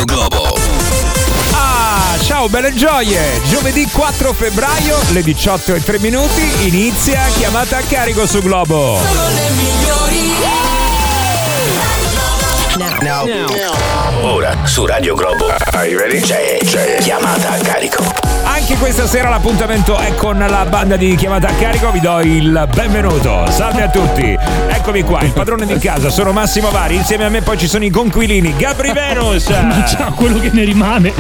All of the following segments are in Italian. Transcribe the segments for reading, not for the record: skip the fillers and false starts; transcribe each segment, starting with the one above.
Radio Globo. Ciao belle gioie, giovedì 4 febbraio, le 18:03, inizia Chiamata a carico su Globo. Sono le migliori. Now. Ora su Radio Globo. Are you ready? C'è Chiamata a carico. Anche questa sera l'appuntamento è con la banda di Chiamata a carico, vi do il benvenuto. Salve a tutti, eccomi qua, il padrone di casa, sono Massimo Vari, insieme a me poi ci sono i conquilini, Gabri Venus. Ma già, quello che ne rimane.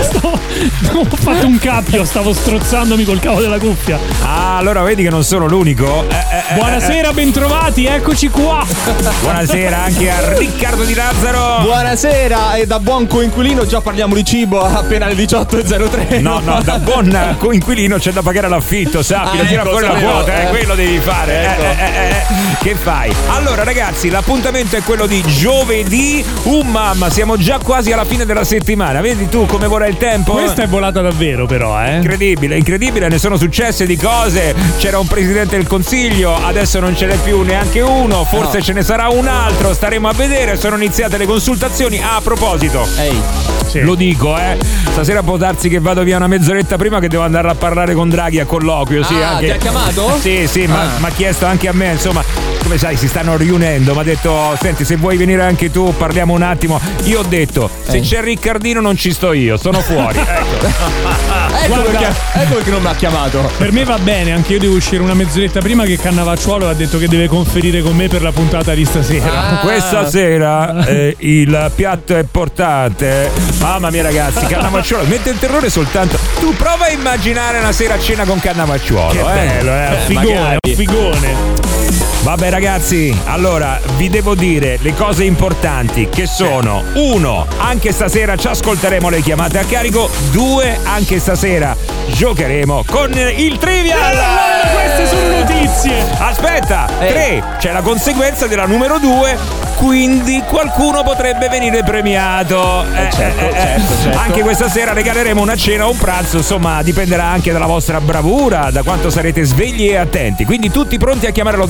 Ho fatto un cappio, stavo strozzandomi col cavo della cuffia. Ah, allora vedi che non sono l'unico. Buonasera, bentrovati, eccoci qua. Buonasera anche a Riccardo Di Lazzaro. Buonasera, e da buon coinquilino già parliamo di cibo appena le 18:03. No, da buon coinquilino c'è da pagare l'affitto, sappilo, tira fuori la quota, quello devi fare. Che fai? Allora ragazzi, l'appuntamento è quello di giovedì. Mamma, siamo già quasi alla fine della settimana. Vedi tu come vola il tempo? Questa è volata davvero, però, Incredibile, ne sono successe di cose. C'era un presidente del consiglio, adesso non ce n'è più neanche uno, forse ce ne sarà un altro, staremo a vedere. Sono iniziate le consultazioni. A proposito, lo dico, stasera può darsi che vado via una mezz'oretta prima, che devo andare a parlare con Draghi a colloquio. Sì, anche... ti ha chiamato? Sì, ma ha chiesto anche a me, insomma, come sai si stanno riunendo, mi ha detto senti, se vuoi venire anche tu parliamo un attimo. Io ho detto se c'è Riccardino non ci sto io, sono fuori. Ecco perché non mi ha chiamato. Per me va bene, anche io devo uscire una mezz'oretta prima, che Cannavacciuolo ha detto che deve conferire con me per la puntata di stasera. Questa sera il piatto è portante. Mamma mia ragazzi, Cannavacciuolo mette in terrore soltanto. Tu prova a immaginare una sera a cena con Cannavacciuolo. Che bello, un figone. Vabbè ragazzi, allora vi devo dire le cose importanti, che sono: 1. Anche stasera ci ascolteremo le chiamate a carico. 2. Anche stasera giocheremo con il Trivial. Queste sono notizie. Aspetta, 3. C'è la conseguenza della numero 2, quindi qualcuno potrebbe venire premiato. Certo. Anche questa sera regaleremo una cena o un pranzo, insomma dipenderà anche dalla vostra bravura, da quanto sarete svegli e attenti. Quindi tutti pronti a chiamare lo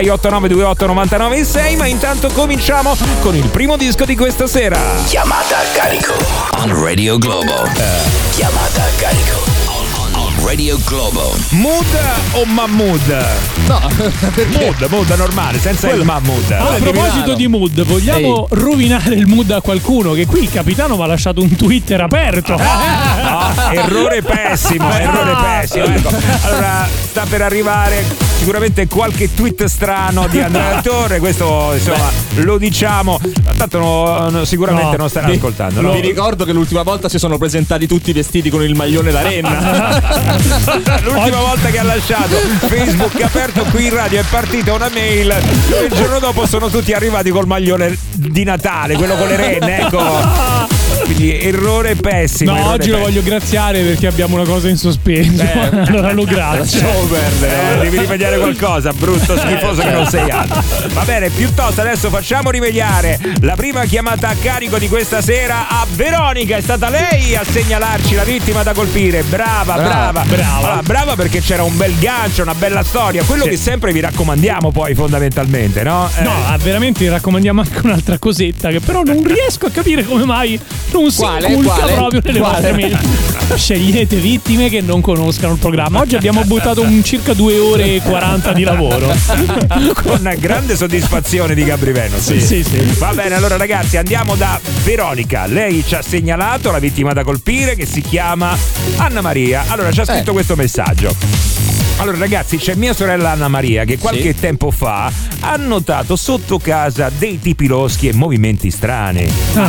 0689289996, ma intanto cominciamo con il primo disco di questa sera. Chiamata a carico on Radio Globo. Chiamata a carico on Radio Globo. Mood o Mahmood? No, perché? Mood normale, senza il Mahmood. A proposito di mood, vogliamo rovinare il mood a qualcuno? Che qui il capitano mi ha lasciato un Twitter aperto. Errore pessimo. Ecco. Allora, sta per arrivare sicuramente qualche tweet strano di Andrea Torre. Questo insomma lo diciamo. Tanto sicuramente non staranno ascoltando. Vi ricordo che l'ultima volta si sono presentati tutti vestiti con il maglione da renna. L'ultima volta che ha lasciato Facebook aperto qui in radio è partita una mail dove il giorno dopo sono tutti arrivati col maglione di Natale, quello con le renne, ecco. Quindi errore pessimo. No, oggi lo voglio graziare perché abbiamo una cosa in sospeso. Allora lo grazio. Lasciamo perdere. Devi rimediare qualcosa, brutto schifoso che non sei altro. Va bene, piuttosto adesso facciamo rimediare la prima chiamata a carico di questa sera a Veronica. È stata lei a segnalarci la vittima da colpire. Brava. Allora, brava perché c'era un bel gancio, una bella storia. Quello che sempre vi raccomandiamo poi fondamentalmente, no? No, veramente raccomandiamo anche un'altra cosetta che però non riesco a capire come mai non si inculca proprio nelle vostre mail. Scegliete vittime che non conoscano il programma. Oggi abbiamo buttato circa 2 ore e 40 di lavoro con grande soddisfazione di Gabri Venus. Sì. Va bene, allora ragazzi andiamo da Veronica. Lei ci ha segnalato la vittima da colpire che si chiama Anna Maria. Allora ci ha scritto questo messaggio. Allora ragazzi, c'è mia sorella Anna Maria che qualche tempo fa ha notato sotto casa dei tipi loschi e movimenti strani.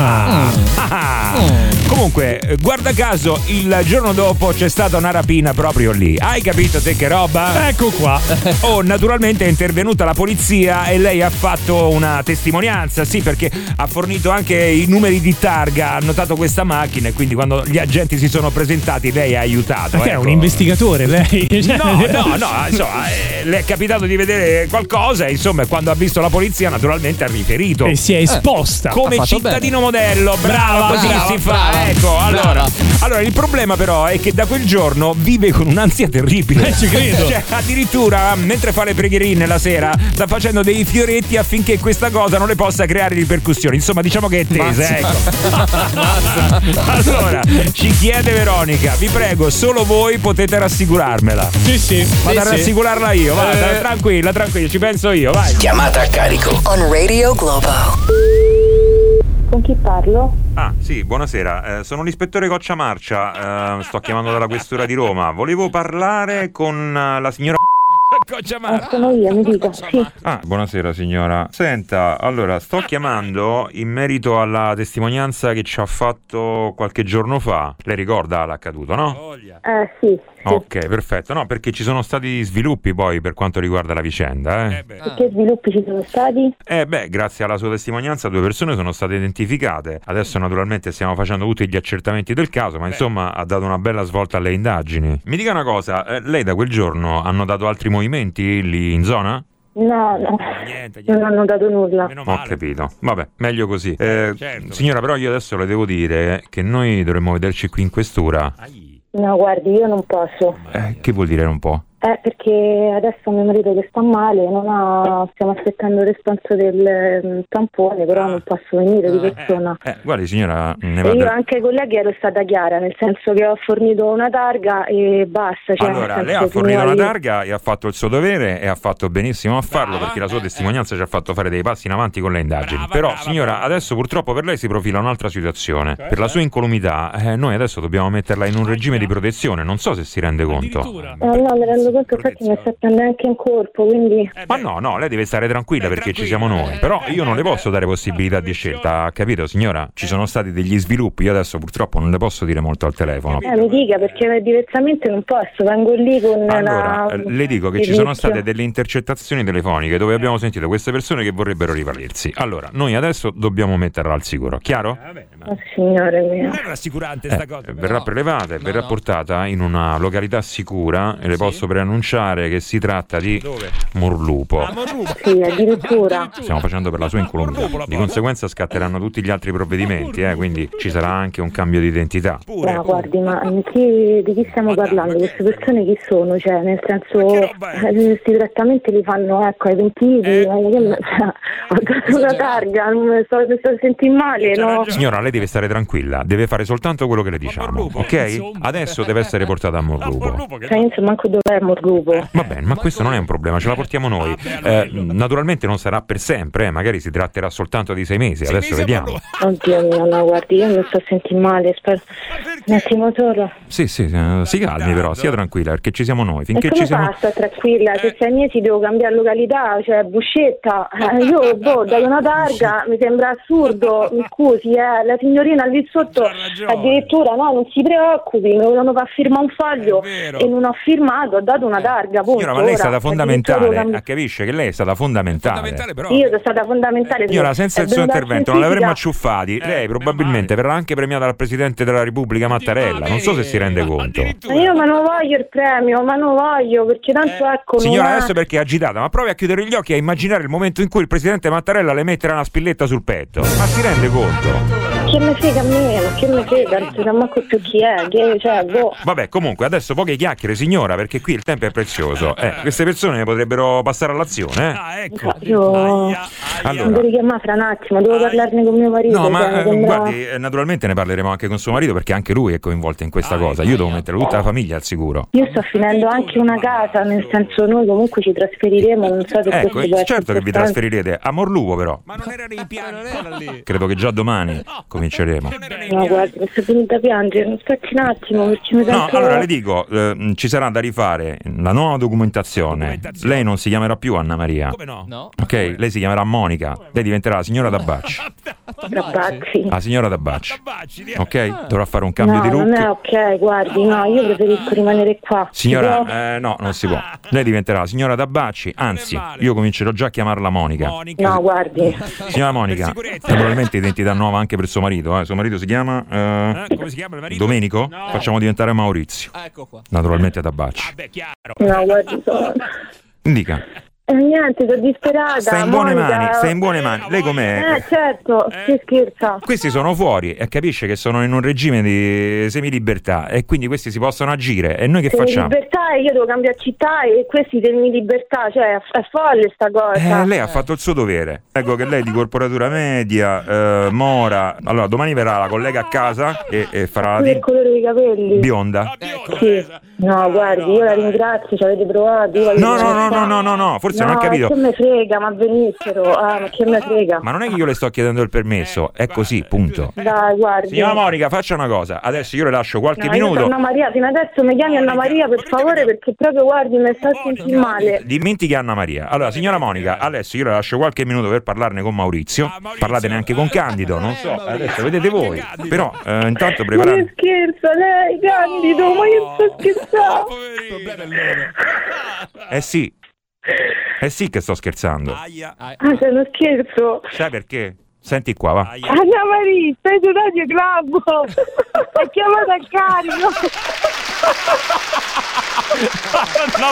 Comunque, guarda caso, il giorno dopo c'è stata una rapina proprio lì. Hai capito te che roba? Ecco qua. Naturalmente è intervenuta la polizia e lei ha fatto una testimonianza, sì, perché ha fornito anche i numeri di targa, ha notato questa macchina e quindi quando gli agenti si sono presentati lei ha aiutato. Perché è un investigatore lei? No, insomma, le è capitato di vedere qualcosa e insomma quando ha visto la polizia naturalmente ha riferito. E si è esposta. Come cittadino modello, brava, così si fa. Ecco, allora il problema però è che da quel giorno vive con un'ansia terribile. Ci credo. Cioè, addirittura mentre fa le preghierine la sera sta facendo dei fioretti affinché questa cosa non le possa creare ripercussioni. Insomma, diciamo che è tesa, ecco. Allora, ci chiede Veronica, vi prego, solo voi potete rassicurarmela. Sì. Vado a rassicurarla io, vai, tranquilla, ci penso io, vai. Chiamata a carico. On Radio Globo. Con chi parlo? Ah, sì, buonasera. Sono l'ispettore Cocciamarcia. Sto chiamando dalla questura di Roma. Volevo parlare con la signora Cocciamarcia. Sono io, mi dica, sì. Ah, buonasera signora. Senta, allora, sto chiamando in merito alla testimonianza che ci ha fatto qualche giorno fa. Lei ricorda l'accaduto, no? Sì. Ok, perfetto. No, perché ci sono stati sviluppi poi per quanto riguarda la vicenda, E che sviluppi ci sono stati? Grazie alla sua testimonianza 2 persone sono state identificate. Adesso naturalmente stiamo facendo tutti gli accertamenti del caso, ma insomma ha dato una bella svolta alle indagini. Mi dica una cosa, lei da quel giorno hanno dato altri movimenti lì in zona? No, Niente. non hanno dato nulla. Ho capito. Vabbè, meglio così. Signora, però io adesso le devo dire che noi dovremmo vederci qui in questura. No, guardi, io non posso. Che vuol dire non può? Perché adesso mio marito che sta male, stiamo aspettando il responso del tampone, però non posso venire di persona. Guardi signora, Io anche ai colleghi ero stata chiara, nel senso che ho fornito una targa e basta. Cioè, allora, lei ha fornito una targa e ha fatto il suo dovere e ha fatto benissimo a farlo, perché la sua testimonianza ci ha fatto fare dei passi in avanti con le indagini. Però signora, adesso purtroppo per lei si profila un'altra situazione. Per la sua incolumità, noi adesso dobbiamo metterla in un regime di protezione, non so se si rende conto. No, mi rendo conto, infatti mi sta prendendo anche in corpo, quindi... Ma no, lei deve stare tranquilla perché ci siamo noi. Però io non le posso dare possibilità di scelta, capito signora? Ci sono stati degli sviluppi, io adesso purtroppo non le posso dire molto al telefono. Mi dica, perché diversamente non posso, vengo lì con allora, le dico che ci sono state delle intercettazioni telefoniche dove abbiamo sentito queste persone che vorrebbero rivalersi. Allora, noi adesso dobbiamo metterla al sicuro, chiaro? Signore mio. Non è rassicurante sta cosa. Verrà prelevata e verrà portata in una località sicura e le posso preannunciare che si tratta di Morlupo. Sì, addirittura. Stiamo facendo per la sua incolumità. Di conseguenza scatteranno tutti gli altri provvedimenti, quindi ci sarà anche un cambio di identità. Guardi, ma di chi stiamo parlando? Queste persone chi sono? Cioè, nel senso, questi trattamenti li fanno ai pentiti. Ho dato una targa, mi sto sentendo male, no? Signora, lei deve stare tranquilla, deve fare soltanto quello che le diciamo, ok? Adesso deve essere portata a Morlupo. Cioè, io non so manco dov'è Morlupo. Va bene, ma questo non è un problema, ce la portiamo noi. Naturalmente non sarà per sempre, magari si tratterà soltanto di 6 mesi, adesso vediamo. Oddio mio, no, guardi, io mi sto sentendo male, spero. Un attimo solo. Sì, si calmi però, sia tranquilla, perché ci siamo noi. Finché ci siamo. Basta, tranquilla, se 6 mesi devo cambiare località, cioè Buscetta. Io ho dato una targa, mi sembra assurdo, mi scusi, la signorina lì sotto addirittura no, non si preoccupi, mi volevano far firmare un foglio e non ho firmato, ho dato una targa, punto. Signora, ma lei è stata fondamentale, capisce che lei è stata fondamentale. Io sono stata fondamentale. Signora, senza il suo intervento non l'avremmo acciuffati, lei probabilmente verrà anche premiata dal Presidente della Repubblica Mattarella, non so se si rende conto. Ma io non voglio il premio, ma non voglio, perché tanto ecco. Signora, adesso perché è agitata, ma provi a chiudere gli occhi e a immaginare il momento in cui il Presidente Mattarella le metterà una spilletta sul petto. Ma si rende conto? Che me frega a me, ma che me frega, non so manco più chi è, boh. Vabbè, comunque adesso poche chiacchiere signora, perché qui il tempo è prezioso. Queste persone potrebbero passare all'azione. Ecco. Io allora, devo richiamare fra un attimo, devo parlarne con mio marito. No, ma guardi, naturalmente ne parleremo anche con suo marito, perché anche lui è coinvolto in questa cosa. Io devo mettere tutta la famiglia al sicuro. Io sto finendo anche una casa, nel senso noi comunque ci trasferiremo, non so se questo certo che vi trasferirete a Morlupo però. Ma non era nei piani. Credo che già domani cominceremo. No, guarda, mi sto venuta a piangere, aspetti un attimo perché mi sento... No, allora le dico, ci sarà da rifare la nuova documentazione. Lei non si chiamerà più Anna Maria. Come no? Ok, lei si chiamerà Monica. Lei diventerà la signora Dabacci. Dabacci. La signora Dabacci. Ok? Dovrà fare un cambio di look. Non è ok, guardi, no, io preferisco rimanere qua. Signora, no, non si può. Lei diventerà la signora Dabacci, anzi, io comincerò già a chiamarla Monica. No, guardi. Signora Monica, probabilmente identità nuova anche per suo marito. Suo marito si chiama come si chiama il marito? Domenico? No. Facciamo diventare Maurizio. Ecco qua. Naturalmente Dabacci. Vabbè, chiaro. No, guardi, Dica. Niente, sono disperata. Stai in buone Monica. mani, stai in buone mani. Lei com'è? Certo, si scherza. Questi sono fuori e capisce che sono in un regime di semilibertà e quindi questi si possono agire e noi che facciamo? Libertà, io devo cambiare città e questi temi libertà, cioè è folle sta cosa. Lei ha fatto il suo dovere. Ecco che lei è di corporatura media, mora. Allora domani verrà la collega a casa e farà la il colore dei capelli. bionda. Sì. No, guardi, io la ringrazio, ci avete provato. No, forse non ha capito. Ma che me frega, ma venissero. Ma che me frega. Ma non è che io le sto chiedendo il permesso, è così, punto. Dai, guardi. Signora Monica, faccia una cosa. Adesso io le lascio qualche Io minuto. sono Anna Maria, fino adesso mi chiami Anna Maria per favore, perché proprio guardi, mi sta sentendo male. Dimentichi Anna Maria. Allora, signora Monica, adesso io le lascio qualche minuto per parlarne con Maurizio. Parlatene anche con Candido, non so, adesso vedete voi. Però intanto Ma che scherza lei, Candido, ma io sto scherzando. Sì che sto scherzando. C'è uno scherzo. Sai perché? Senti qua, va. Anna Maria, stai su Radio Club. È chiamata a carico. Anna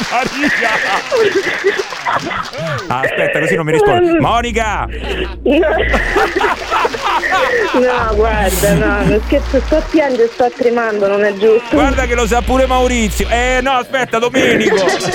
Maria. Aspetta, così non mi rispondi. Monica! No, guarda, no, non scherzo, sto piangendo, sto tremando, non è giusto. Guarda che lo sa pure Maurizio. No, aspetta, Domenico.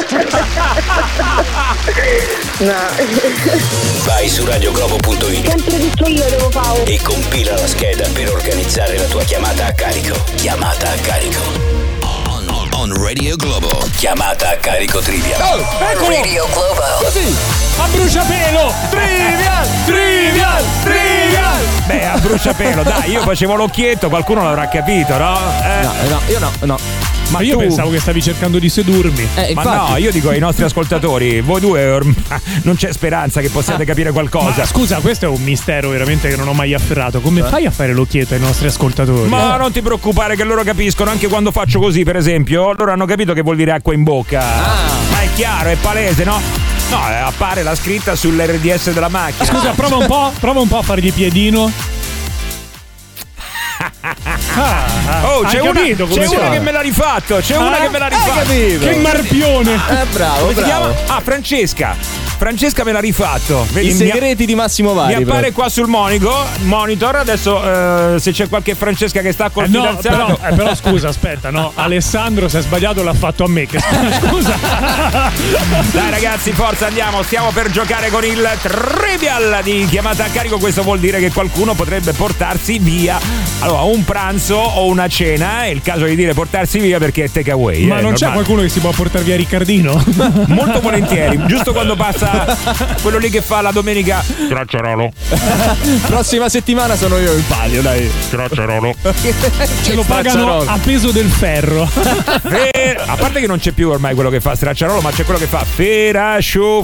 No. Vai su radioglobo.it. Sempre tutto io devo fare. E compila la scheda per organizzare la tua chiamata a carico. Chiamata a carico. On Radio Globo. Chiamata a carico Trivial. Eccolo! Radio Globo. Così! A bruciapelo! Trivial! Beh, a bruciapelo, dai, io facevo l'occhietto, qualcuno l'avrà capito, no? No, io no. Ma io pensavo che stavi cercando di sedurmi. Ma no, io dico ai nostri ascoltatori, voi due ormai non c'è speranza che possiate capire qualcosa. Ma scusa, questo è un mistero veramente che non ho mai afferrato. Come fai a fare l'occhietto ai nostri ascoltatori? Ma non ti preoccupare che loro capiscono, anche quando faccio così, per esempio, loro hanno capito che vuol dire acqua in bocca. Ma è chiaro, è palese, no? No, appare la scritta sull'RDS della macchina. Scusa, prova un po' a fargli piedino. C'è una che me l'ha rifatto. Che marpione. Bravo. Si chiama? Francesca me l'ha rifatto. Vedi, I segreti di Massimo Vari. Mi appare qua sul monitor. Adesso se c'è qualche Francesca che sta col fidanzato. Però scusa, aspetta, no. Alessandro si è sbagliato, l'ha fatto a me. Scusa. Dai ragazzi, forza, andiamo. Stiamo per giocare con il Trivial di chiamata a carico. Questo vuol dire che qualcuno potrebbe portarsi via un pranzo o una cena. È il caso di dire portarsi via perché è take away. Ma non c'è qualcuno che si può portare via Riccardino? Molto volentieri, giusto quando passa quello lì che fa la domenica. Stracciarolo. Prossima settimana sono io in palio, dai. Stracciarolo. Ce lo pagano a peso del ferro. A parte che non c'è più ormai quello che fa Stracciarolo, ma c'è quello che fa Feraccio,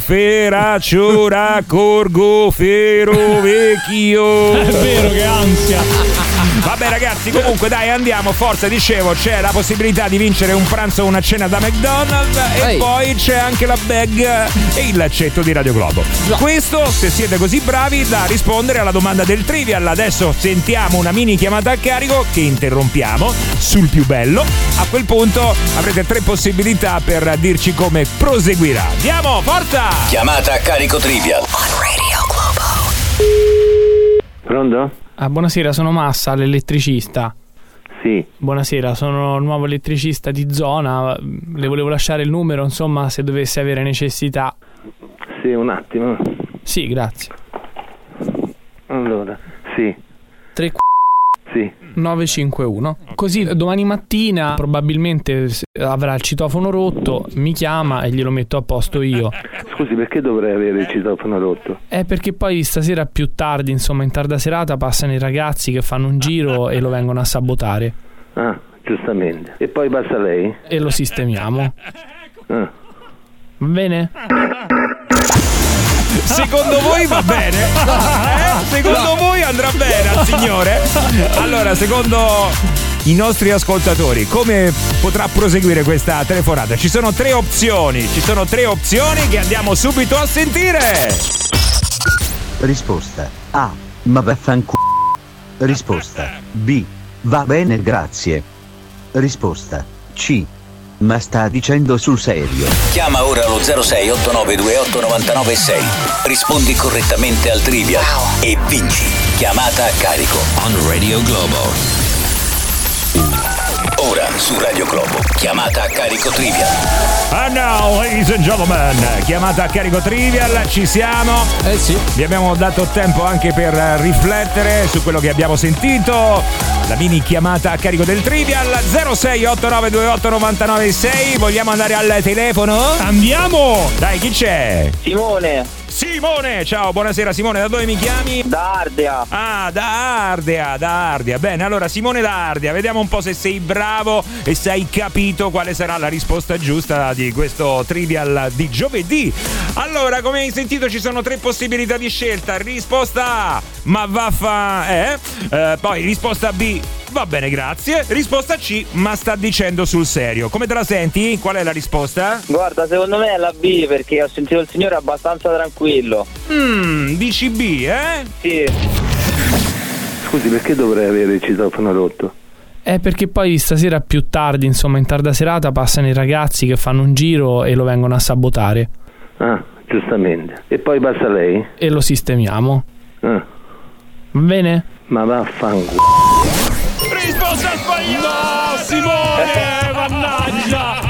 raccorgo, fero, vecchio. È vero, che ansia. Vabbè ragazzi, comunque dai, andiamo, forza, dicevo, c'è la possibilità di vincere un pranzo o una cena da McDonald's e poi c'è anche la bag e il laccetto di Radio Globo. Questo se siete così bravi da rispondere alla domanda del Trivial. Adesso sentiamo una mini chiamata a carico che interrompiamo sul più bello. A quel punto avrete 3 possibilità per dirci come proseguirà. Andiamo, forza! Chiamata a carico Trivial. On Radio Globo. Pronto? Buonasera, sono Massa, l'elettricista. Sì. Buonasera, sono il nuovo elettricista di zona. Le volevo lasciare il numero, insomma, se dovesse avere necessità. Sì, un attimo. Sì, grazie. Allora, sì. 3 Sì. 951. Così domani mattina probabilmente avrà il citofono rotto, mi chiama e glielo metto a posto io. Scusi, perché dovrei avere il citofono rotto? Perché poi stasera più tardi, insomma in tarda serata, passano i ragazzi che fanno un giro e lo vengono a sabotare. Ah, giustamente. E poi passa lei? E lo sistemiamo. Ah. Va bene? Secondo voi va bene? Secondo voi andrà bene al signore? Allora, secondo i nostri ascoltatori, come potrà proseguire questa telefonata? Ci sono 3 opzioni. Che andiamo subito a sentire. Risposta A. Ma vaffanculo. Risposta B. Va bene, grazie. Risposta C. ma sta dicendo sul serio. Chiama ora lo 06 8928 996. Rispondi correttamente al trivia e vinci. Chiamata a carico on Radio Globo. Ora su Radio Globo, chiamata a carico Trivial. And now, ladies and gentlemen, chiamata a carico Trivial, ci siamo. Sì. Vi abbiamo dato tempo anche per riflettere su quello che abbiamo sentito. La mini chiamata a carico del Trivial 0689289996. Vogliamo andare al telefono? Andiamo! Dai, chi c'è? Simone, ciao, buonasera Simone, da dove mi chiami? da Ardea. Ah, da Ardea. Bene, allora Simone da Ardea, vediamo un po' se sei bravo e se hai capito quale sarà la risposta giusta di questo Trivial di giovedì. Allora, come hai sentito ci sono 3 possibilità di scelta. Risposta A, ma poi risposta B, va bene grazie. Risposta C, ma sta dicendo sul serio. Come te la senti? Qual è la risposta? Guarda, secondo me è la B, perché ho sentito il signore abbastanza tranquillo. Dici B, Sì. Scusi, perché dovrei avere il citofono rotto? Perché poi stasera più tardi, insomma, in tarda serata passano i ragazzi che fanno un giro e lo vengono a sabotare. Ah, giustamente. E poi passa lei? E lo sistemiamo. Ah, Va bene? ma vaffanculo. Risposta sbagliata! No, Simone! Mannaggia!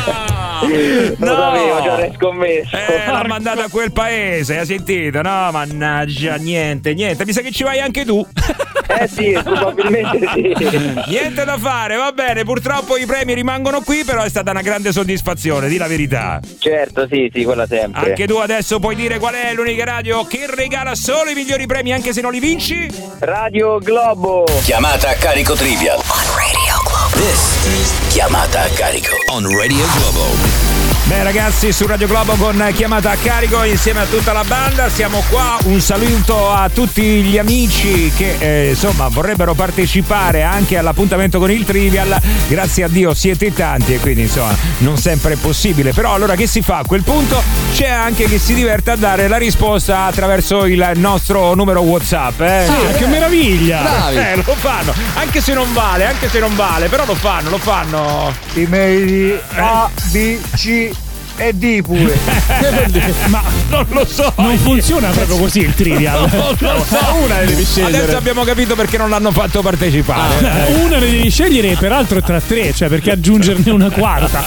Lo sapevo, già l'hai scommesso. L'ha mandata a quel paese, hai sentito? No, mannaggia, niente. Mi sa che ci vai anche tu. Sì, probabilmente sì. Niente da fare, va bene. Purtroppo i premi rimangono qui, però è stata una grande soddisfazione, di la verità. Certo, sì, quella sempre. Anche tu adesso puoi dire qual è l'unica radio che regala solo i migliori premi anche se non li vinci? Radio Globo. Chiamata a carico Trivial on Radio Globo. This is chiamata a carico on Radio Globo. Beh ragazzi, su Radio Globo con chiamata a carico insieme a tutta la banda siamo qua. Un saluto a tutti gli amici che insomma vorrebbero partecipare anche all'appuntamento con il Trivial. Grazie a Dio siete tanti e quindi insomma non sempre è possibile, però allora che si fa a quel punto? C'è anche chi si diverte a dare la risposta attraverso il nostro numero WhatsApp, Sì, che meraviglia! Bravi. Lo fanno, anche se non vale, però lo fanno. Email A, B, C e D pure. Ma non lo so. Non funziona proprio così il Trivial. Non lo so. Una le devi scegliere. Adesso abbiamo capito perché non l'hanno fatto partecipare. Una ne devi scegliere e peraltro tra 3, cioè perché aggiungerne una quarta.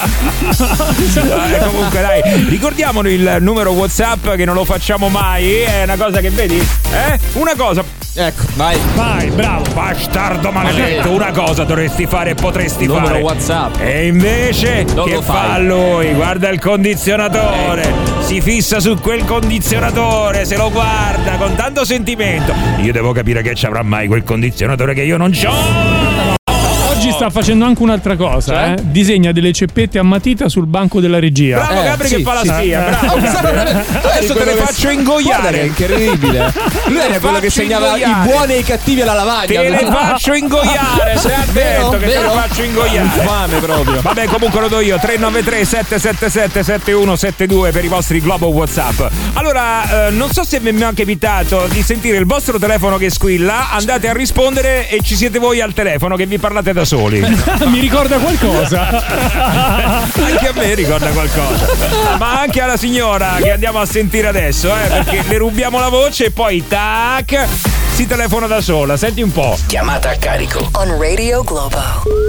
Comunque dai, ricordiamolo il numero WhatsApp che non lo facciamo mai. È una cosa che vedi? Una cosa. Ecco, vai. Vai, bravo. Bastardo maledetto, una cosa dovresti fare e potresti Numero fare. WhatsApp. E invece Non che lo fai. fa lui? Guarda il condizionatore, si fissa su quel condizionatore, se lo guarda con tanto sentimento. Io devo capire che ci avrà mai quel condizionatore che io non c'ho. Oggi sta facendo anche un'altra cosa, disegna delle ceppette a matita sul banco della regia. Bravo Gabri che fa la spia, bravo. Adesso te le faccio Guarda, ingoiare. è incredibile. Lui era quello che faccio segnava ingoiare. i buoni e i cattivi alla lavagna. Te le faccio ingoiare, se ha detto che te le faccio ingoiare. Fame proprio. Vabbè, comunque lo do io. 393 777 7172 per i vostri Globo WhatsApp. Allora, non so se vi è mai capitato di sentire il vostro telefono che squilla, andate a rispondere e ci siete voi al telefono che vi parlate da soli. Mi ricorda qualcosa. Anche a me ricorda qualcosa. Ma anche alla signora che andiamo a sentire adesso, perché le rubiamo la voce e poi tac si telefona da sola. Senti un po'. Chiamata a carico on Radio Globo.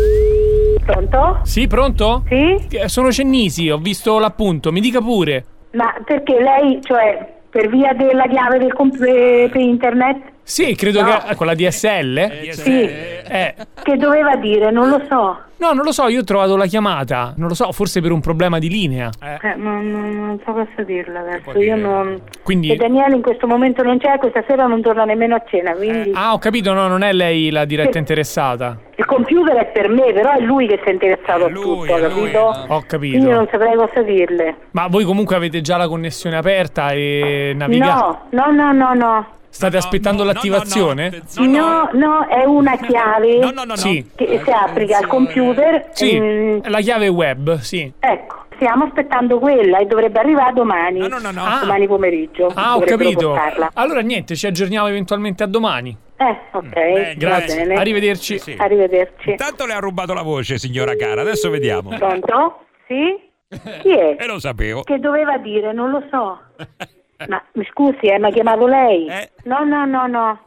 Pronto? Sì, pronto? Sì? Sono Cennisi, ho visto l'appunto, mi dica pure. Ma perché lei, cioè, per via della chiave del per internet? Sì, credo che con la DSL? Sì. Che doveva dire? Non lo so. No, non lo so, io ho trovato la chiamata. Non lo so, forse per un problema di linea. Non so cosa dirla adesso. Io non. Quindi. E Daniele in questo momento non c'è, questa sera non torna nemmeno a cena, quindi. Ah, ho capito, no, non è lei la diretta interessata. Il computer è per me, però è lui che si è interessato a tutto, capito? Ho capito. Quindi non saprei cosa dirle. Ma voi comunque avete già la connessione aperta e navigate? No. State aspettando l'attivazione? No, è una chiave Sì. che si applica al computer. Sì, la chiave web, sì. Ecco, stiamo aspettando quella e dovrebbe arrivare domani. No. Domani pomeriggio. Ah, ho dovrebbero capito. portarla. Allora niente, ci aggiorniamo eventualmente a domani. Ok, Grazie. va bene. Arrivederci. Sì. Arrivederci. Intanto le ha rubato la voce, signora cara. Adesso vediamo. Pronto? Sì? Chi è? Lo sapevo. Che doveva dire? Non lo so. Ma mi scusi, mi ha chiamato lei? No. Non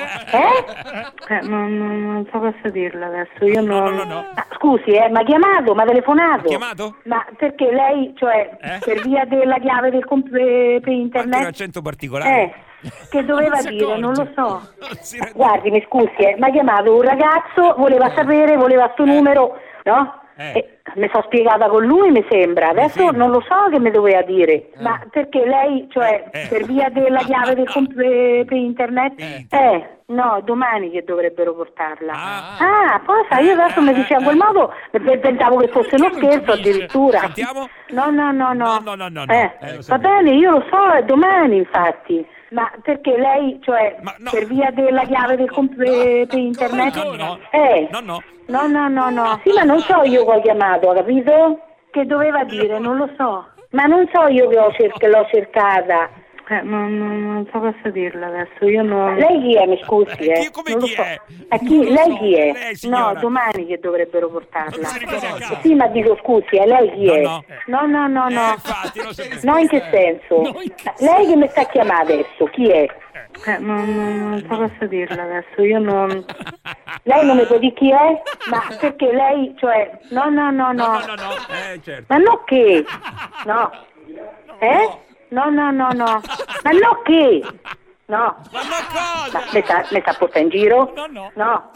so cosa dirle adesso. Io non. No. Ah, scusi, mi ha chiamato, mi ha telefonato. Ha chiamato? Ma perché lei, cioè, per via della chiave del per internet? Anche un accento particolare. Che doveva dire? Non lo so. Guardi, mi scusi, mi ha chiamato un ragazzo, voleva sapere, voleva sto numero, no? Mi sono spiegata con lui, mi sembra. Adesso non lo so che mi doveva dire. Ma perché lei, cioè, per via della chiave del per internet? No, domani che dovrebbero portarla. Poi sai, io adesso mi diceva in quel modo, pensavo che fosse uno scherzo addirittura. Sentiamo? No. No. Va bene, io lo so, è domani infatti. Ma perché lei, cioè, per via della chiave del per internet? No. No. Sì, ma non so io che ho chiamato, ha capito? Che doveva dire, non lo so. Ma non so io che l'ho cercata. Non so cosa dirle adesso, io non. Lei chi è, mi scusi, Come chi è? Lei chi è? Lei, domani che dovrebbero portarla. Sì, ma dico scusi, lei chi è? No. Infatti, lo sapevo. No, in che senso? Lei che mi sta chiamando adesso, chi è? Non so cosa dirle adesso, io non. Lei non mi può dire chi è? Ma perché lei, cioè. No. Certo. Ma no che? No. No. Ma no che? No. Ma cosa? Ma mi sta portando in giro? No. No.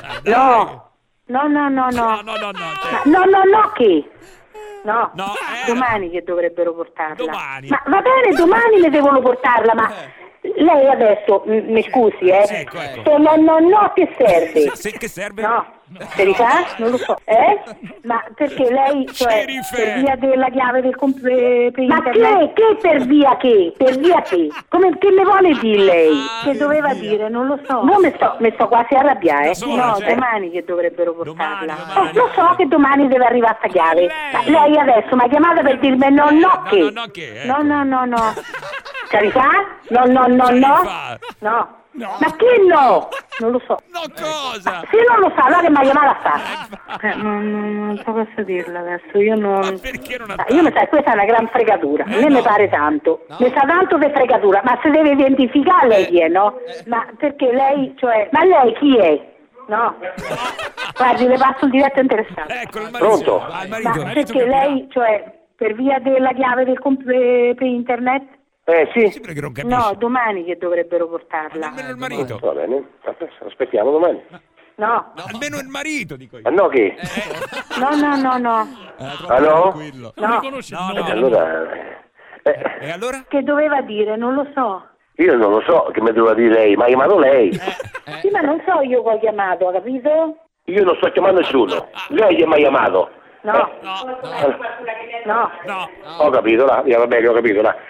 Certo. No che? No. Domani che dovrebbero portarla. Domani. Ma va bene, domani mi devono portarla, ma lei adesso, mi scusi, Ecco. No, che serve? Che serve? No. Serica? Non lo so. Ma perché lei, cioè, per via della chiave del per internet? Ma che per via che? Per via che? Come che mi vuole dire lei? Che doveva dire? Non lo so. Non mi sto quasi a arrabbiare. No, domani che dovrebbero portarla. Lo so che domani deve arrivare sta chiave. Ma lei adesso mi ha chiamata per dirmi no che? No. Serica? No. Ma che no? Non lo so. No, cosa? Se non lo sa, allora che mi ha chiamato a fa? Non so cosa dirle adesso, io non. Ma perché non ha Io mi sa, questa è una gran fregatura. A me mi pare tanto. Mi sa tanto di fregatura, ma se deve identificare lei chi è, no? Ma perché lei, cioè. Ma lei chi è? No. Guardi, le passo il diretto interessato. Ecco, il marito. Pronto? Il marito. Ma perché lei, cioè, per via della chiave del per internet? Sì. Perché non capisci? No, domani che dovrebbero portarla. Almeno il marito. Va bene, aspettiamo domani. No. Almeno il marito, dico io. Ma no che? No. Allora? No. Allora. E allora? Che doveva dire? Non lo so. Io non lo so che mi doveva dire lei, ma ha chiamato lei. Sì, ma non so io che ho chiamato, ha capito? Io non sto chiamando nessuno. Lei che mi ha chiamato. No. Ho capito, là. Va bene, ho capito, là.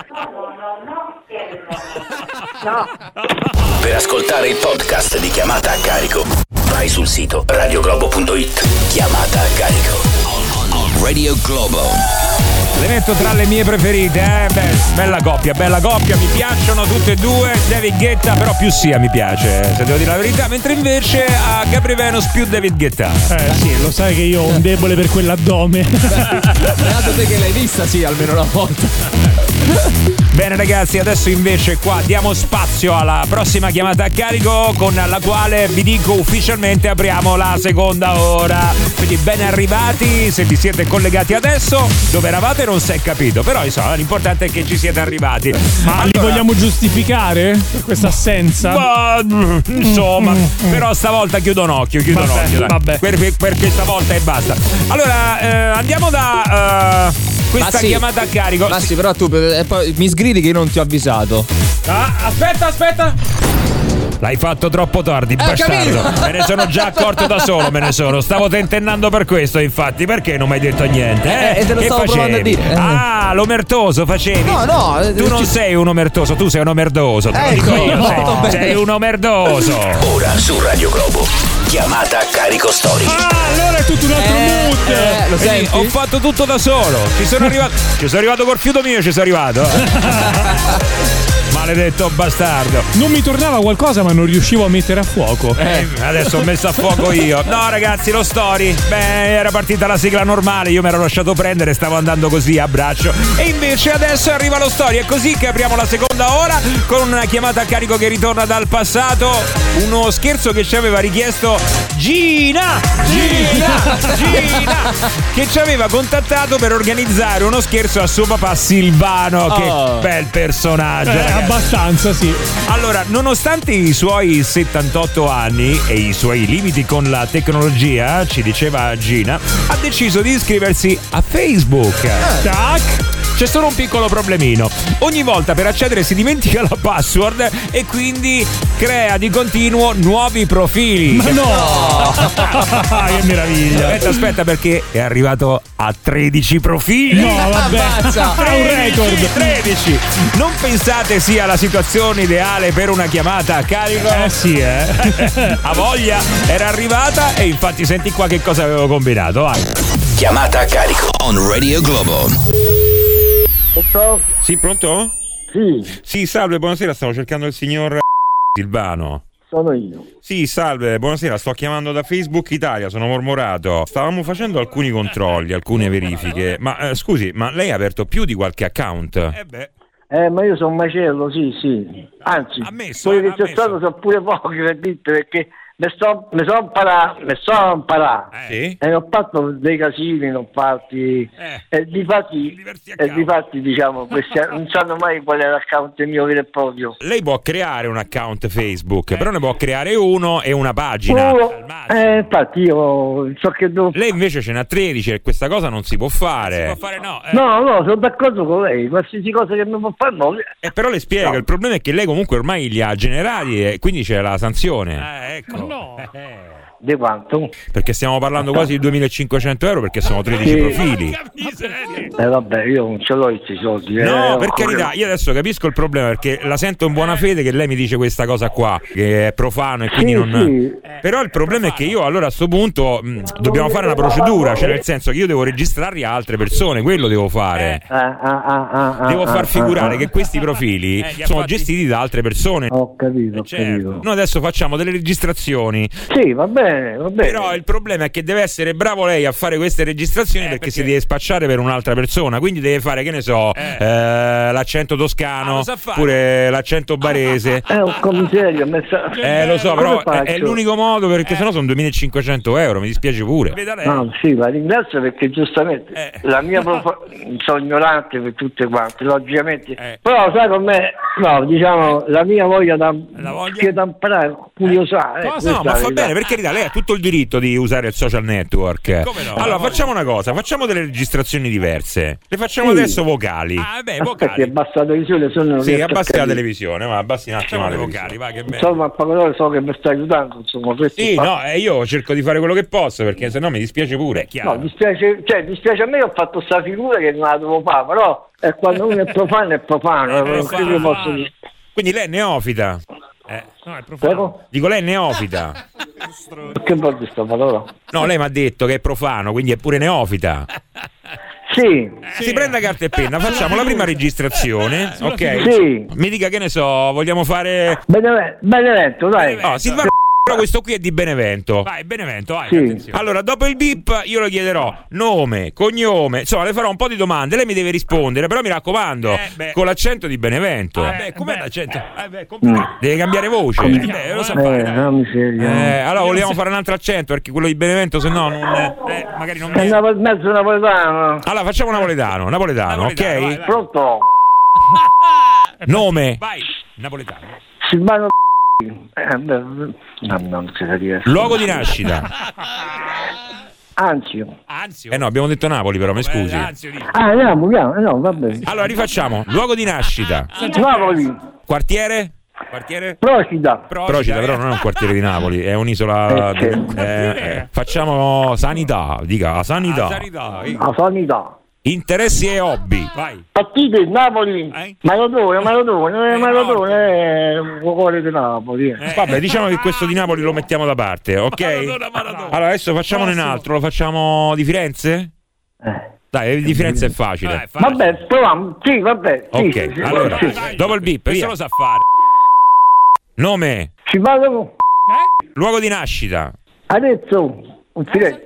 No. Per ascoltare il podcast di Chiamata a Carico, vai sul sito radioglobo.it. Chiamata a Carico. Radio Globo. Le metto tra le mie preferite, bella coppia, mi piacciono tutte e due. David Guetta, però più Sia mi piace, se devo dire la verità, mentre invece a Gabry Venus più David Guetta. Sì, lo sai che io ho un debole per quell'addome. Beato te che l'hai vista, sì, almeno una volta. Bene ragazzi, adesso invece qua diamo spazio alla prossima chiamata a carico, con la quale vi dico ufficialmente apriamo la seconda ora. Quindi ben arrivati, se vi siete collegati adesso, dove eravate non si è capito, però insomma l'importante è che ci siete arrivati. Ma li vogliamo giustificare per questa assenza? Ma, insomma, però stavolta chiudo un occhio. Vabbè. Perché stavolta e basta. Allora, andiamo da questa chiamata a carico. Ma sì, però tu poi mi sgridi che io non ti ho avvisato. Aspetta. L'hai fatto troppo tardi, bastardo. Me ne sono già accorto da solo, Stavo tentennando per questo, infatti. Perché non mi hai detto niente? E te lo stavo provando a dire. L'omertoso facevi. No. Tu non sei un omertoso, tu sei un omerdoso. Te lo dico io. Sei un omerdoso. Ora su Radio Globo. Chiamata a carico storico. Allora è tutto un altro mood. Lo senti? Ho fatto tutto da solo. Ci sono arrivato col fiuto mio, ci sono arrivato. Maledetto bastardo. Non mi tornava qualcosa, ma non riuscivo a mettere a fuoco. Adesso ho messo a fuoco io. No, ragazzi, lo story. Beh, era partita la sigla normale, io mi ero lasciato prendere, stavo andando così a braccio. E invece adesso arriva lo story. È così che apriamo la seconda ora con una chiamata a carico che ritorna dal passato. Uno scherzo che ci aveva richiesto Gina, che ci aveva contattato per organizzare uno scherzo a suo papà Silvano. Che bel personaggio, abbastanza, sì. Allora, nonostante i suoi 78 anni e i suoi limiti con la tecnologia, ci diceva Gina, ha deciso di iscriversi a Facebook. Tac! C'è solo un piccolo problemino. Ogni volta per accedere si dimentica la password e quindi crea di continuo nuovi profili. Ma no! Che meraviglia! Aspetta, perché è arrivato a 13 profili. No, vabbè, è un record. 13. Non pensate sia la situazione ideale per una chiamata a carico? Sì, A voglia, era arrivata e infatti senti qua che cosa avevo combinato. Vai. Chiamata a carico on Radio Globo. Pronto? Sì, pronto? Sì, Sì, salve, buonasera, stavo cercando il signor Silvano. sono io. Sì, salve, buonasera, sto chiamando da Facebook Italia, sono Mormorato. Stavamo facendo alcuni controlli, alcune verifiche. Ma scusi, ma lei ha aperto più di qualche account? Ma io sono macello, sì. Anzi, quelli che c'è stato sono pure pochi, per dirti, perché mi sono imparato. Sì? E ho fatto dei casini, ne ho fatti. E difatti, diciamo, questi non sanno mai qual è l'account mio vero e proprio. Lei può creare un account Facebook, però ne può creare uno e una pagina. Infatti io so che devo. Lei invece ce n'ha 13 e questa cosa non si può fare. No, sono d'accordo con lei. Qualsiasi cosa che mi può fare, no. Però le spiego, il problema è che lei comunque ormai li ha generati e quindi c'è la sanzione. Ecco. No. Di quanto? Perché stiamo parlando quasi di 2.500 euro perché sono 13 profili. Vabbè, io non ce l'ho questi soldi. No, per carità, io adesso capisco il problema perché la sento in buona fede che lei mi dice questa cosa qua, che è profano e quindi non. Però il problema è che io allora a sto punto dobbiamo fare una procedura, cioè nel senso che io devo registrarli a altre persone, quello devo fare. Devo far figurare che questi profili sono gestiti da altre persone. Ho capito, capito. Noi adesso facciamo delle registrazioni. Sì, va bene. Però il problema è che deve essere bravo lei a fare queste registrazioni perché si deve spacciare per un'altra persona, quindi deve fare, che ne so, l'accento toscano oppure l'accento barese. Un commissario lo so, però è l'unico modo, perché sennò sono 2.500 euro, mi dispiace pure. No, sì, la ringrazio perché giustamente la mia sono ignorante per tutte quante, logicamente. Però sai con me, no, diciamo, la mia voglia da imparare, curiosare. No, ma fa bene, perché lei ha tutto il diritto di usare il social network. Come no? Allora facciamo una cosa, facciamo delle registrazioni diverse. Le facciamo adesso vocali. Vocali. Abbassa la televisione, sì, abbassi la televisione, ma abbassi un attimo le vocali, va, che bello. Insomma, a parole so che mi stai aiutando, insomma. Sì, no, io cerco di fare quello che posso, perché sennò mi dispiace pure. No, dispiace a me, ho fatto sta figura che non la devo fare, però quando uno è profano è profano, io posso dire. Quindi lei è neofita. No, è profano. Dico, lei è neofita. Che vuol dire sta parola? No, lei mi ha detto che è profano, quindi è pure neofita. Sì. Si prenda carta e penna, facciamo la prima registrazione, ok? Sì. Mi dica, che ne so, vogliamo fare Benevento, dai. No, Silvano. Però questo qui è di Benevento. Vai, Benevento, vai. Sì. Allora, dopo il beep io le chiederò nome, cognome, insomma, le farò un po' di domande. Lei mi deve rispondere, però mi raccomando, con l'accento di Benevento. Com'è l'accento? Deve cambiare voce. Lo so fare. Allora vogliamo fare un altro accento, perché quello di Benevento, se no non. Magari non. È mezzo napoletano. Allora facciamo napoletano, ok? Vai. Pronto? Nome. Vai, napoletano. Silvano. Non si sa dire. Luogo di nascita. Anzio. No, abbiamo detto Napoli, però mi scusi. Andiamo, no, va bene. Allora rifacciamo. Luogo di nascita. Napoli. Quartiere? Procida, però non è un quartiere di Napoli, è un'isola. Facciamo sanità, dica sanità. Sanità. Interessi e hobby. Vai. Partite Napoli. Maradona, cuore di Napoli. Vabbè, diciamo che questo di Napoli lo mettiamo da parte, ok? Maradona. Allora adesso facciamone un altro, lo facciamo di Firenze? Dai, di Firenze è facile. Vabbè, proviamo. Sì, vabbè. Ok, sì, allora, sì. dopo il beep, questo lo sa fare. Nome. Ci vado. Luogo di nascita. Adesso. Firenze.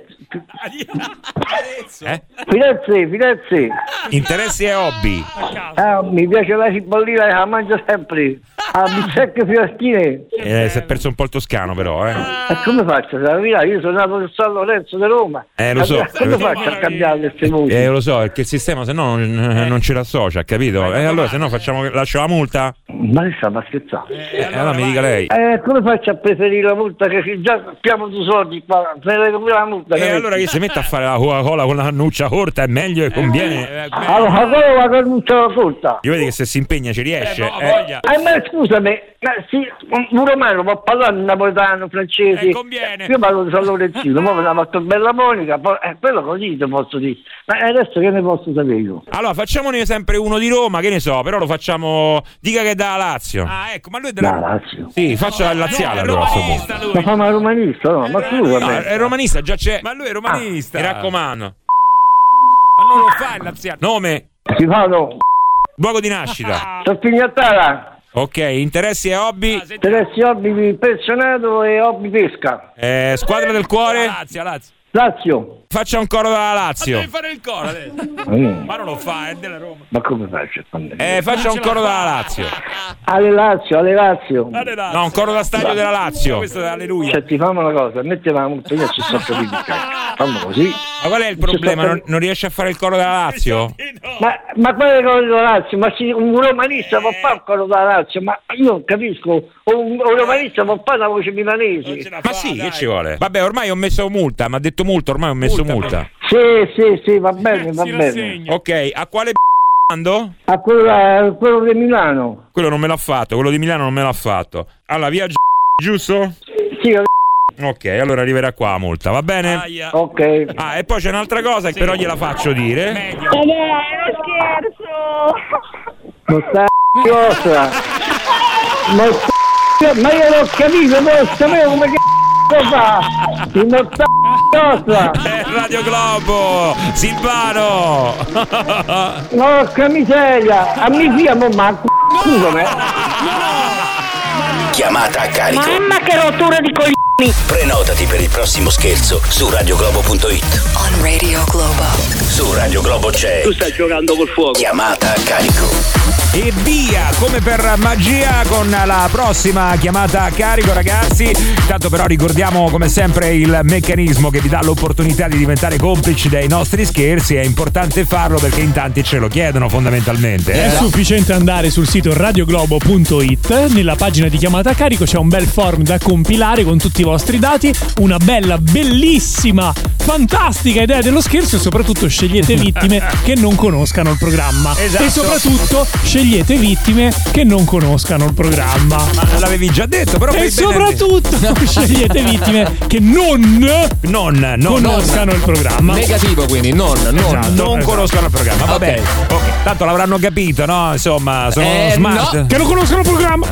Firenze. Interessi e hobby. Mi piace la cipollina, la mangio sempre. Bistecche fiorentine. Si è perso un po' il toscano però, E come faccio? Io sono nato nel San Lorenzo di Roma. Lo so. Come faccio a cambiare queste voci? Lo so, perché il sistema se no non ce l'associa, capito? Allora se no lascio la multa. Ma lei sta scherzando? Allora mi dica lei. Come faccio a preferire la multa che già abbiamo 2 soldi qua? La multa. Allora che si mette a fare la Coca-Cola con la cannuccia corta è meglio e conviene. Allora, la cannuccia corta. Io vedo che se si impegna ci riesce. Ma scusami, un romano può parlare napoletano, francese. Conviene. Io parlo di San Lorenzino, poi me l'ha fatto Bella Monica, quello così ti posso dire. Ma adesso che ne posso sapere io? Allora, facciamone sempre uno di Roma, che ne so, però lo facciamo. Dica che è da Lazio. Ecco, ma lui è della Lazio. Sì, faccia il laziale allora. Ma fa una romanista, no? Ma tu è romanista, già c'è. Ma lui è romanista. Mi raccomando. Ma non lo fa il laziale. Nome? Si fanno. Luogo di nascita. Sospignattara. Ok, interessi e hobby. Interessi e hobby pensionato e hobby pesca. Squadra del cuore. Lazio. Faccia un coro dalla Lazio. Devi fare il coro adesso. Ma non lo fa, è della Roma. Ma come faccio? Faccia un coro dalla Lazio. Ale Lazio. No, un coro da stadio della Lazio. Questo è alleluia. Cioè, ti fammo una cosa, mettila la multa, io ci sto capendo. Fammi così. Ma qual è il problema? Non riesce a fare il coro della Lazio? Ma qual è il coro della Lazio? Ma un romanista può fare il coro della Lazio? Ma io non capisco. Un romanista può fare la voce milanese. Ma sì, che ci vuole? Vabbè, ormai ho messo multa, mi ha detto multa, ormai ho messo multa. Sì, va bene, va bene. Ok, a quale ando? A quello di Milano. Quello non me l'ha fatto, quello di Milano non me l'ha fatto. Allora, via giusto? Sì. Ok, allora arriverà qua la multa, va bene? Ok. E poi c'è un'altra cosa che però gliela faccio dire. Scherzo. Cosa? Ma io non capisco, non sapevo come fa. Cosa? Radio Globo, Silvano. Porca miseria, a mia figlia ma scusami. Chiamata a carico. Mamma che rottura di coglioni. Prenotati per il prossimo scherzo su radioglobo.it. On Radio Globo. Su Radio Globo c'è. Tu stai giocando col fuoco. Chiamata a carico. E via, come per magia, con la prossima chiamata a carico, ragazzi. Intanto però ricordiamo come sempre il meccanismo che vi dà l'opportunità di diventare complici dei nostri scherzi. È importante farlo perché in tanti ce lo chiedono fondamentalmente. È sufficiente andare sul sito radioglobo.it. Nella pagina di chiamata a carico c'è un bel form da compilare con tutti i vostri dati, una bella, bellissima, fantastica idea dello scherzo e soprattutto scegliete vittime che non conoscano il programma. Esatto. E soprattutto scegliete vittime che non conoscano il programma. Ma l'avevi già detto, però. E soprattutto scegliete vittime che non conoscano il programma. Negativo, quindi non conoscono il programma. Va bene. Okay. Tanto l'avranno capito, no? Insomma, sono smart. No. Che non conoscono il programma.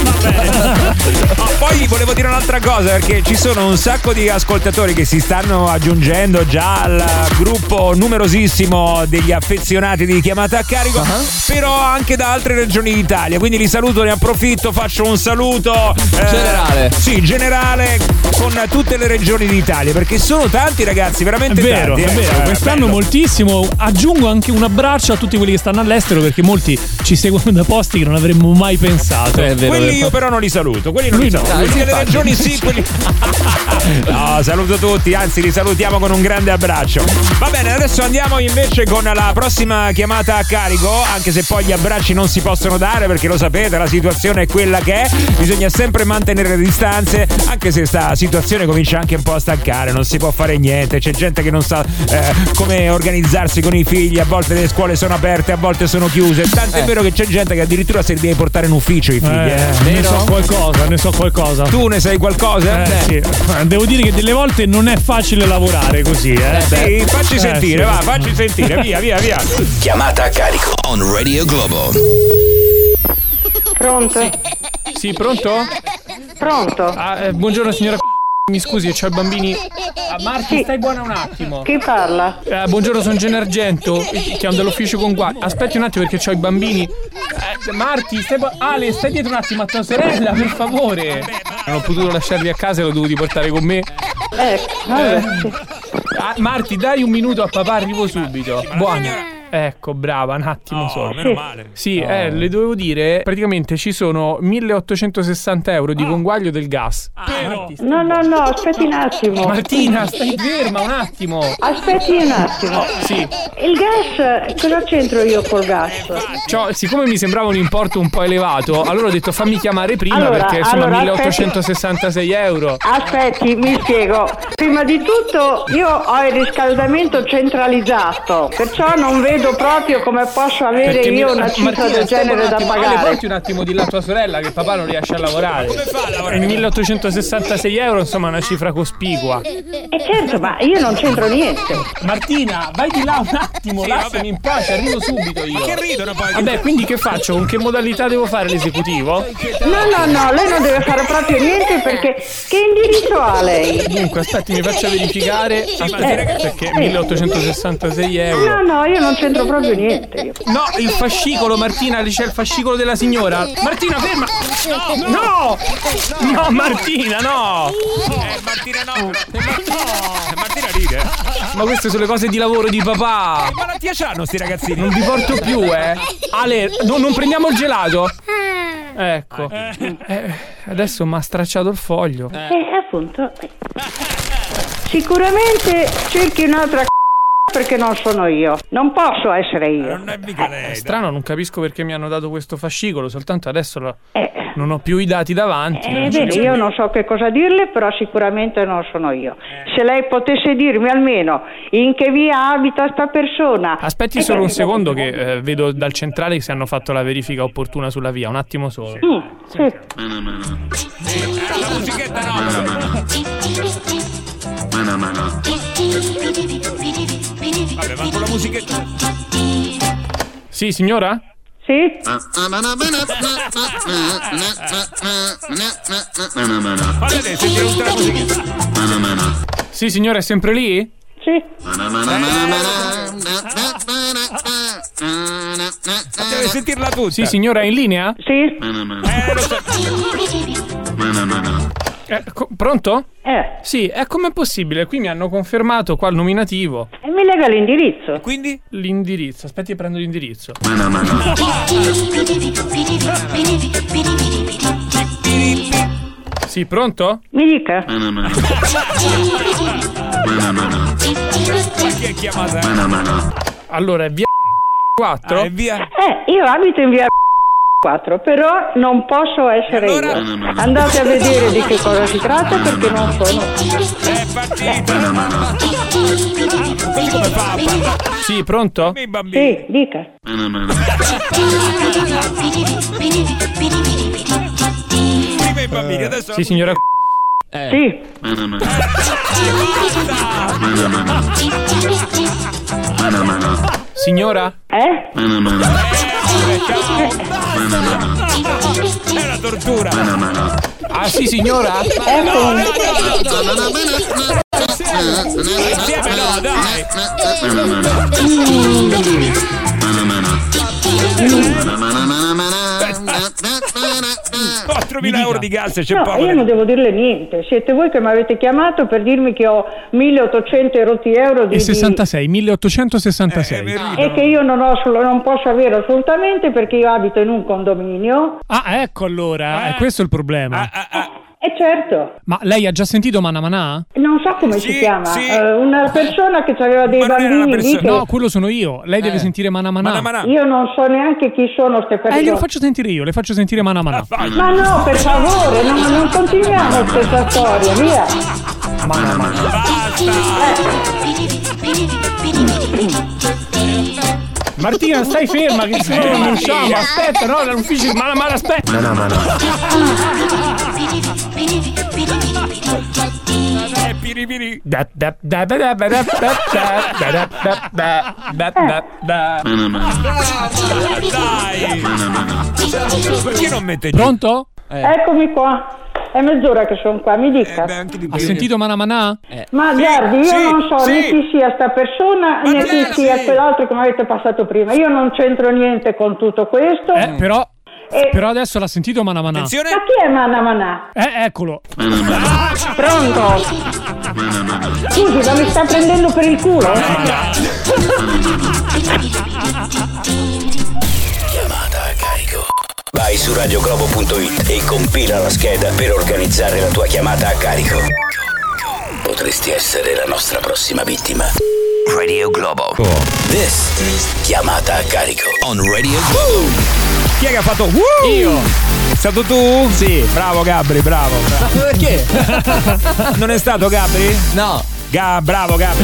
Poi volevo dire un'altra cosa, perché ci sono un sacco di ascoltatori che si stanno aggiungendo già al gruppo numerosissimo degli affezionati di chiamata a carico, però anche da altre regioni d'Italia, quindi li saluto, ne approfitto, faccio un saluto generale. Sì, generale con tutte le regioni d'Italia, perché sono tanti ragazzi, veramente tanti. È vero, quest'anno moltissimo. Aggiungo anche un abbraccio a tutti quelli che stanno all'estero, perché molti ci seguono da posti che non avremmo mai pensato. Quelli io però non li saluto, quelli non li saluto. Quelli delle regioni sì, quelli. No, saluto tutti, anzi li salutiamo con un grande abbraccio. Va bene, adesso andiamo invece con la prossima chiamata a carico, anche se poi gli abbracci non si possono dare, perché lo sapete, la situazione è quella che è, bisogna sempre mantenere le distanze, anche se sta situazione comincia anche un po' a stancare, non si può fare niente, c'è gente che non sa come organizzarsi con i figli, a volte le scuole sono aperte, a volte sono chiuse, tanto è vero che c'è gente che addirittura se li deve portare in ufficio i figli. Ne so qualcosa. Tu ne sai qualcosa? Sì. Devo dire che delle volte non è facile lavorare così, Sì, facci sentire, sì. Facci sentire, via. Chiamata a carico on Radio Globo. Pronto? Sì, pronto? Pronto? Buongiorno signora. Mi scusi, c'ho i bambini. Marti, Sì. stai buona un attimo. Chi parla? Buongiorno, sono Generargento. Chiamo dall'ufficio conguagli. Aspetti un attimo perché ho i bambini. Marti, Ale, stai dietro un attimo a tua sorella, per favore. Non ho potuto lasciarli a casa e l'ho dovuti portare con me. Vabbè, sì. Marti, dai un minuto a papà, arrivo subito. Buona. Ecco, brava, un attimo solo. Meno male. Sì, le dovevo dire, praticamente ci sono 1860 euro di conguaglio del gas. No, aspetti un attimo. Martina, stai ferma un attimo. Aspetti un attimo. Sì. Il gas, cosa c'entro io col gas? Cioè, siccome mi sembrava un importo un po' elevato, allora ho detto fammi chiamare prima, Allora, perché insomma allora, 1866 euro. Aspetti, mi spiego. Prima di tutto io ho il riscaldamento centralizzato, perciò non vedo proprio come posso avere Perché io una cifra Martina, del genere da Ale, pagare. porti un attimo di là tua sorella che papà non riesce a lavorare. Come fa a lavorare? E 1866 euro, insomma, è una cifra cospicua. Certo, ma io non c'entro niente. Martina, vai di là un attimo, Sì, lasciami vabbè. in pace, arrivo subito io. Ma che ridono poi? Vabbè, quindi che faccio? Con che modalità devo fare l'esecutivo? No, lei non deve fare proprio niente perché che indirizzo ha lei? Dunque, aspetti, mi faccia verificare. Perché 1866 euro. No, io non c'entro proprio niente. Io. No, il fascicolo, Martina, c'è il fascicolo della signora. Martina, ferma! No! No, Martina, no! Martina no. Martina ride. Ma queste sono le cose di lavoro di papà. Che malattia c'hanno sti ragazzini? Non vi porto più, Ale, non prendiamo il gelato? Ecco. Adesso mi ha stracciato il foglio. Appunto. Sicuramente cerchi un'altra perché non sono io. Non posso essere io. Non è mica lei. È strano, non capisco perché mi hanno dato questo fascicolo, soltanto adesso non ho più i dati davanti. Bene, io non so che cosa dirle, però sicuramente non sono io. Se lei potesse dirmi almeno in che via abita sta persona. Aspetti solo un secondo che vedo dal centrale che si hanno fatto la verifica opportuna sulla via, un attimo solo. Sì. La musichetta no. Vabbè, ma con la musichetta. Sì, signora? Sì? Guardate, sentite tutta la musichetta. Sì, signora, è sempre lì? Sì. Deve sentirla tutta. Sì, signora, è in linea? Sì. Lo so. Pronto? Sì, com'è possibile? Qui mi hanno confermato qua il nominativo. E mi lega l'indirizzo. Quindi? L'indirizzo, aspetti, prendo l'indirizzo. Sì, pronto? Mi dica. Ma chi è chiamata? Allora, è via 4? È via. Io abito in via 4, però non posso essere io. Andate a vedere di che cosa si tratta perché non sono. È partita. Così come fa a parlare? Sì, pronto? I bambini. Sì, dica. Prima i bambini, adesso. Sì, signora. Sì. Signora? Eh? È una tortura. Ah, sì, signora? Insieme no, dai. 4.000 euro di gas e c'è No, poco. io non devo dirle niente. Siete voi che mi avete chiamato per dirmi che ho 1.800 euro di... E 66, 1866. E che io non posso avere assolutamente perché io abito in un condominio. Ah, ecco allora, è questo il problema. E certo. Ma lei ha già sentito Mana Mana? Non so come si chiama. sì. Una persona che aveva dei bambini lì che... No, quello sono io. Lei deve sentire Mana Mana. Io non so neanche chi sono queste persone. Glielo faccio sentire io, le faccio sentire Mana Mana. Ma no, per favore, non continuiamo questa storia, via. Mana Mana. Martina, stai ferma che non usciamo. Aspetta, no, l'ufficio Mana Mana, aspetta. Mana Mana. Piripiri. Dai. Perché non mette giù? Pronto? Eccomi qua. È mezz'ora che sono qua, mi dica. Ha sentito Mana Mana? Ma guardi, io non so né chi sia sta persona né chi sia quell'altro che mi avete passato prima. Io non c'entro niente con tutto questo. Però adesso l'ha sentito Mana Mana. Attenzione. Ma chi è Mana Mana? Eccolo. Pronto? Scusi, ma mi sta prendendo per il culo? Chiamata a carico. Vai su radioglobo.it e compila la scheda per organizzare la tua chiamata a carico. Potresti essere la nostra prossima vittima. Radio Globo. This is Chiamata a carico on Radio Globo. Chi è che ha fatto Io. È stato tu? Sì. Bravo Gabri, bravo. Ma perché? Non è stato Gabri? No. Bravo Gabri,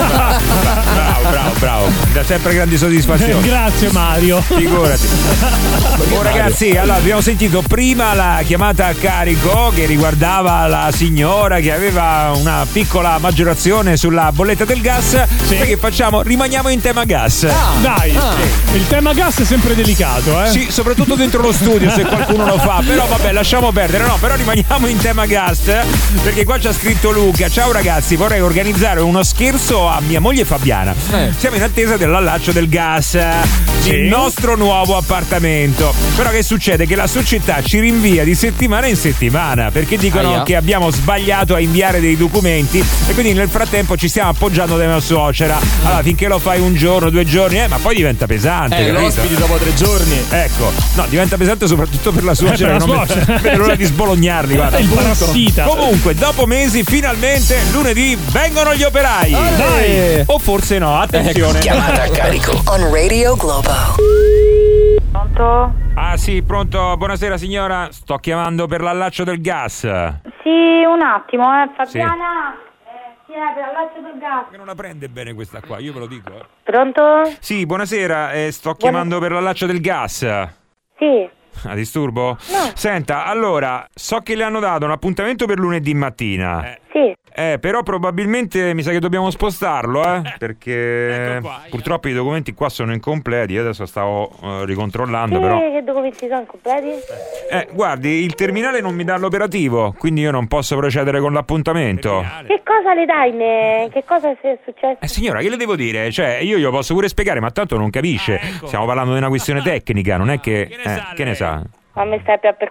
bravo. Mi dà sempre grandi soddisfazioni. Grazie Mario. Figurati. Ragazzi, allora abbiamo sentito prima la chiamata a carico che riguardava la signora che aveva una piccola maggiorazione sulla bolletta del gas. Sì. Che facciamo? Rimaniamo in tema gas. Dai, il tema gas è sempre delicato, Sì, soprattutto dentro lo studio se qualcuno lo fa. Però vabbè, lasciamo perdere. No, però rimaniamo in tema gas, perché qua c'ha scritto Luca. Ciao ragazzi, vorrei organizzare uno scherzo a mia moglie Fabiana. Siamo in attesa dell'allaccio del gas nel nostro nuovo appartamento. Però che succede? Che la società ci rinvia di settimana in settimana perché dicono che abbiamo sbagliato a inviare dei documenti e quindi nel frattempo ci stiamo appoggiando da mia suocera. Allora finché lo fai un giorno, 2 giorni, ma poi diventa pesante. Lo ospiti dopo 3 giorni. Ecco, no, diventa pesante soprattutto per la suocera. Non vedo l'ora di sbolognarli, guarda. Il parassita. Comunque, dopo mesi, finalmente lunedì vengono gli operai. Dai! O forse no, attenzione. Chiamata a carico on Radio Globo. Pronto? Ah sì, pronto, buonasera signora. Sto chiamando per l'allaccio del gas. Sì, un attimo, Fabiana. Sì, per l'allaccio del gas. Non la prende bene questa qua, io ve lo dico. Pronto? Sì, buonasera, sto chiamando per l'allaccio del gas. Sì. A disturbo? No. Senta, allora, so che le hanno dato un appuntamento per lunedì mattina. Sì. Però probabilmente mi sa che dobbiamo spostarlo, perché purtroppo i documenti qua sono incompleti. Io adesso stavo ricontrollando, però. Che documenti sono incompleti? Guardi, il terminale non mi dà l'operativo, quindi io non posso procedere con l'appuntamento. Che cosa le dai? Che cosa è successo? Signora, che le devo dire? Cioè, io glielo posso pure spiegare, ma tanto non capisce. Ecco. Stiamo parlando di una questione tecnica, non è che. Che ne sa? Ma mi stai più per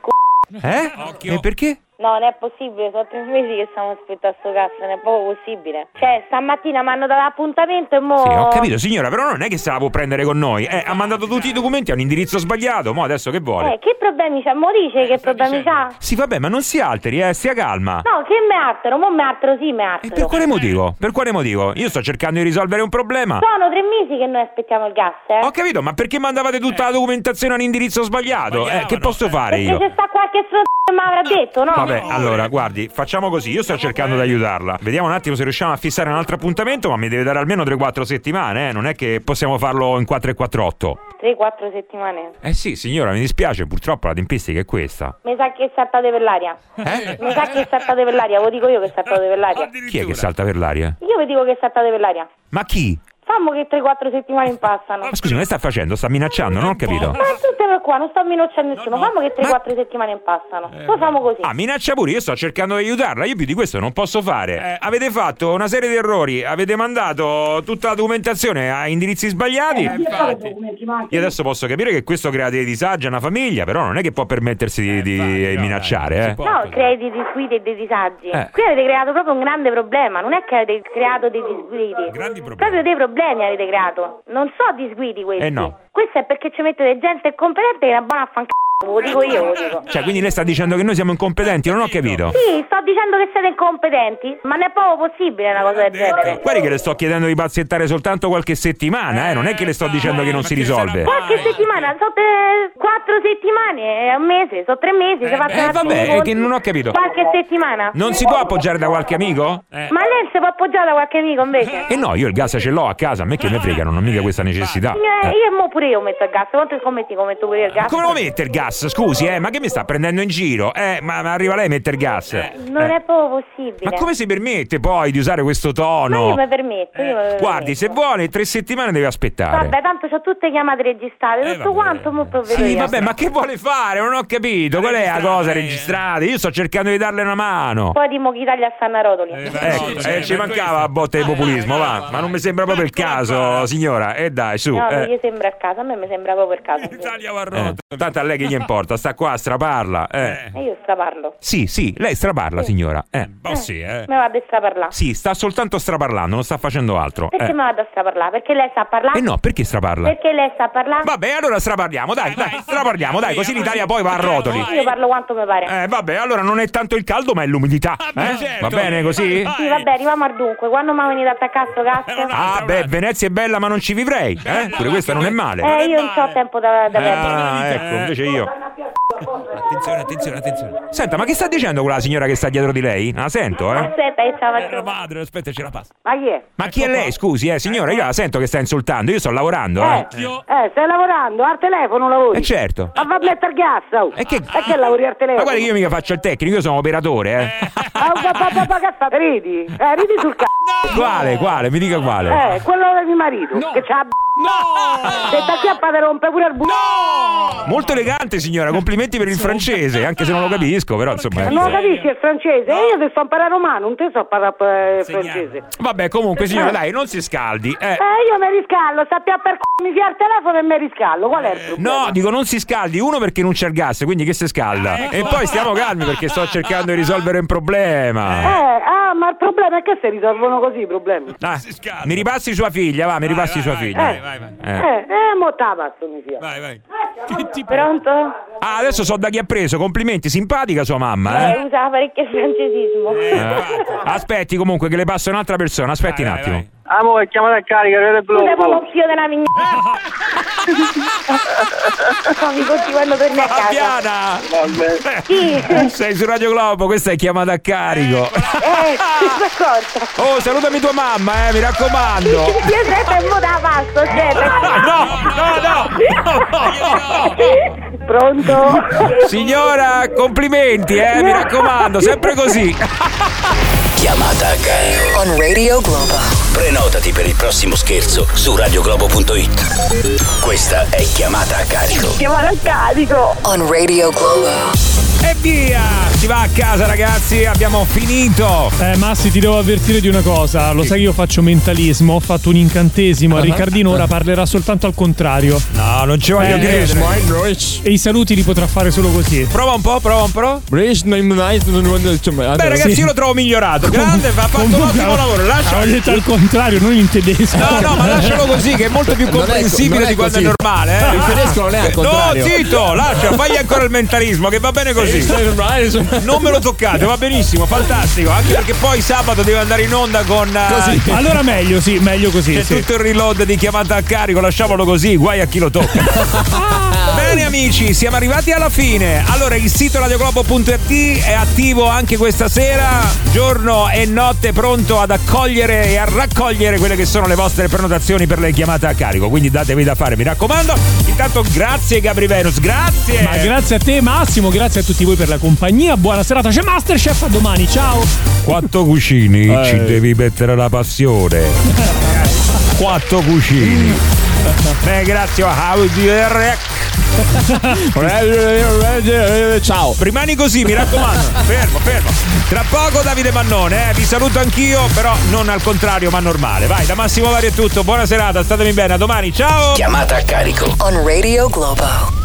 E perché? No, non è possibile, sono 3 mesi che stiamo aspettando sto cazzo, non è proprio possibile. Cioè, stamattina mi hanno dato l'appuntamento e mo... Sì, ho capito signora, però non è che se la può prendere con noi. Ha mandato tutti i documenti a un indirizzo sbagliato, mo adesso che vuole? Che problemi c'ha? Mo dice che problemi c'ha? Sì, vabbè, ma non si alteri, stia calma. No, che me altero? Mo me altero, sì, me altero. E per quale motivo? Per quale motivo? Io sto cercando di risolvere un problema. Sono 3 mesi che noi aspettiamo il gas, Ho capito, ma perché mandavate tutta la documentazione a un indirizzo sbagliato? Che posso fare io? Perché c'è sta qualche che mi avrà detto, no? Vabbè, allora, guardi, facciamo così. Io sto cercando di aiutarla. Vediamo un attimo se riusciamo a fissare un altro appuntamento, ma mi deve dare almeno 3-4 settimane, Non è che possiamo farlo in 4 e 4-8. 3-4 settimane? Sì, signora, mi dispiace, purtroppo la tempistica è questa. Mi sa che saltate per l'aria. Mi sa che saltate per l'aria, ve lo dico io che saltate per l'aria. Chi è che salta per l'aria? Io vi dico che saltate per l'aria. Ma chi? Fammo che 3-4 settimane impassano. Ma scusi, ma che sta facendo? Sta minacciando? Non ho capito. Ma tutte per qua, non sto minacciando nessuno. Fammo che 3-4 settimane impassano. Poi famo così. Minaccia pure, io sto cercando di aiutarla. Io più di questo non posso fare. Avete fatto una serie di errori. Avete mandato tutta la documentazione a indirizzi sbagliati. Io adesso posso capire che questo crea dei disagi a una famiglia, però non è che può permettersi di minacciare, No, crei dei disguidi e dei disagi. Qui avete creato proprio un grande problema. Non è che avete creato dei disguidi. Grandi problemi. Proprio dei problemi avete creato. Non so disguidi questi. No. Questo è perché ci mettete gente competente che è una buona a lo dico io, lo dico. Cioè, quindi lei sta dicendo che noi siamo incompetenti? Non ho capito. Sì, sto dicendo che siete incompetenti, ma non è proprio possibile una cosa del genere. Guardi che le sto chiedendo di pazzettare soltanto qualche settimana, non è che le sto dicendo che non si risolve. Qualche settimana, sono 4 settimane, è un mese, sono 3 mesi. Vabbè, è che non ho capito. Qualche settimana. Non si può appoggiare da qualche amico? Ma lei si può appoggiare da qualche amico invece? No, io il gas ce l'ho a casa, a me che me frega, non ho mica questa necessità. Io mo pure io metto il gas, quanto scommetti che metto pure il gas? Come lo mette il gas? gas, scusi, ma che mi sta prendendo in giro? Ma arriva lei a mettere gas? Non è proprio possibile. Ma come si permette poi di usare questo tono? Ma io mi permetto, Guardi, se vuole 3 settimane deve aspettare. Vabbè, tanto c'ho tutte chiamate registrate, tutto quanto mo provvedo Sì, io. vabbè, ma che vuole fare? Non ho capito. Qual è la cosa registrata? Io sto cercando di darle una mano. Poi di Mochitalia stanno a rotoli. Ci mancava la botta di populismo, va. Ma non mi sembra proprio il caso, signora. Dai, su. No, non gli sembra il caso, a me mi sembra proprio il caso. Italia va a rotoli. Tanto a lei che gli importa? Sta qua, straparla. E io straparlo. Sì, lei straparla, signora. Me vado a straparlare. Sì, sta soltanto straparlando, non sta facendo altro. Perché me vado a straparlare? Perché lei sa parlare? No, perché straparla? Perché lei sa parlare? Vabbè, allora straparliamo, dai, straparliamo, dai, così l'Italia poi va a rotoli. Io parlo quanto mi pare. Vabbè, allora non è tanto il caldo, ma è l'umidità. Certo. Va bene così? Sì, vabbè, arriviamo al dunque. Quando mi venite a attaccare sto gas? Venezia è bella, ma non ci vivrei. Pure questa non è male. Io non ho tempo da perdere. Ecco, invece io. Attenzione. Senta, ma che sta dicendo quella signora che sta dietro di lei? La sento, Aspetta, io stavo madre, aspetta, ce la passa. Ma chi è? Ma chi è lei, scusi, signora? Io la sento che sta insultando, io sto lavorando, stai lavorando? Al telefono lavori? Certo. Ma va a mettere gas, E che lavori al telefono? Ma guarda che io mica faccio il tecnico, io sono operatore, Che sta? Ridi? Ridi sul c***o. Quale? Mi dica quale. Quello di mio marito. Che c'ha se sta qui a fare rompe pure il Molto elegante, signora, complimenti per il francese, anche se non lo capisco, però insomma. Non lo capisci il francese? Io ti sto imparare romano, non ti so parlare francese. Vabbè, comunque signora, dai, non si scaldi. Io mi riscaldo, sappia per mi fia il telefono e mi riscaldo. Qual è il problema? No, dico non si scaldi, uno perché non c'è il gas, quindi che si scalda. E poi stiamo calmi perché sto cercando di risolvere un problema. Ma il problema è che si risolvono così i problemi. Mi ripassi sua figlia, va, mi ripassi sua figlia. Vai. Mo te la passo, mi fia. Vai. Pronto? Adesso so da chi ha preso, complimenti, simpatica sua mamma, Usa parecchio francesismo. Aspetti comunque che le passa un'altra persona, aspetti un attimo. Amore, chiamata a carica, vero blu. Scusa, lo zio della mia. Mi conti quando torni a casa. Fabiana! Sì. Sei su Radio Globo, questa è chiamata a carico. D'accordo. Salutami tua mamma, mi raccomando. Io sempre mo da pasto, No. Pronto? Signora, complimenti, mi raccomando, sempre così. Chiamata a carico on Radio Globo. Prenotati per il prossimo scherzo su radioglobo.it. Questa è Chiamata a carico. Chiamata a carico on Radio Globo. E via! Si va a casa, ragazzi, abbiamo finito. Massi, ti devo avvertire di una cosa. Lo sai che io faccio mentalismo, ho fatto un incantesimo. Riccardino ora parlerà soltanto al contrario. No, non ci voglio credere. E i saluti li potrà fare solo così. Prova un po'. Beh, ragazzi, io lo trovo migliorato. Grande, ha fatto un ottimo lavoro. Ho detto al contrario, non in tedesco. No, ma lascialo così, che è molto più comprensibile di quando è normale. Il tedesco non è al contrario. No, zitto, lascia, fagli ancora il mentalismo, che va bene così. Non me lo toccate, va benissimo, fantastico. Anche perché poi sabato deve andare in onda con così. Allora meglio così. C'è tutto il reload di Chiamata a carico, lasciamolo così, guai a chi lo tocca. Bene amici, siamo arrivati alla fine. Allora il sito radioglobo.it è attivo anche questa sera, giorno e notte, pronto ad accogliere e a raccogliere quelle che sono le vostre prenotazioni per le chiamate a carico, quindi datevi da fare, mi raccomando. Intanto grazie Gabri Venus, grazie. Ma grazie a te Massimo, grazie a tutti voi per la compagnia, buona serata, c'è Masterchef, a domani, ciao. 4 cucini, ci devi mettere la passione. 4 cucini. Grazie a ciao. Rimani così, mi raccomando. Fermo. Tra poco Davide Mannone, vi saluto anch'io, però non al contrario, ma normale. Vai, da Massimo Vari è tutto. Buona serata, statemi bene, a domani, ciao. Chiamata a carico on Radio Globo.